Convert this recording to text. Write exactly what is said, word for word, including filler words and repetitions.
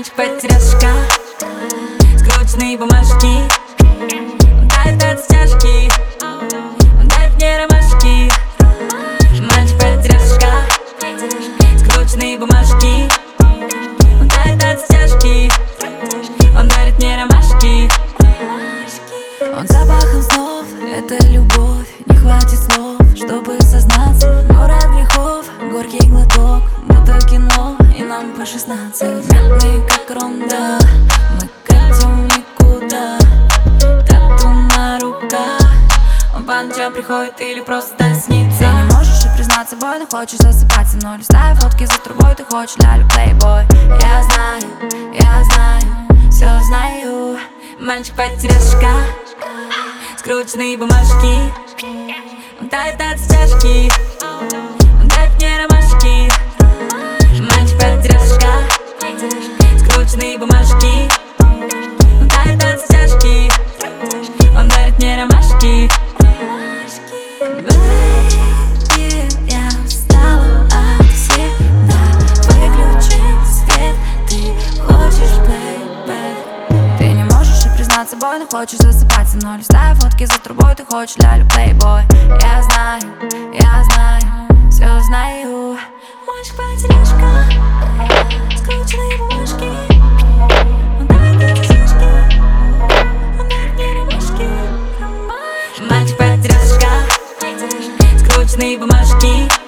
Мальчик-потеряшка, скрученные бумажки. Он тает от стяжки, он дает мне ромашки. Мальчик-потеряшка, скрученные бумажки. Он тает от стяжки, он дарит мне ромашки. Он запахом снов, это любовь. Не хватит слов, чтобы сознаться. Город грехов, горький глоток, будто кино, и нам по шестнадцать. Мы как ронда, мы катим никуда. Тату на руках, он по ночам приходит или просто снится. Ты не можешь и признаться, бой, но хочешь засыпать со мной. Листая фотки за трубой, ты хочешь лялю плейбой. Я знаю, я знаю, все знаю. Мальчик-потеряшка, скрученные бумажки. Он тает от стяжки, он дает мне ромашки. Мальчик-потеряшка, скрученные бумажки. Он тает от стяжки, он дарит мне ромашки. Baby, я устала от всегда. Выключи свет, ты хочешь playback. Ты не можешь и признаться, бой, но хочешь засыпать со мной. Листая фотки за трубой, ты хочешь лялю плейбой. Я знаю, я знаю, все знаю. Мальчик-потеряшка, скрученные бумажки. Он дает от стяжки, он дает мне ромашки. Мальчик-потеряшка, скрученные бумажки.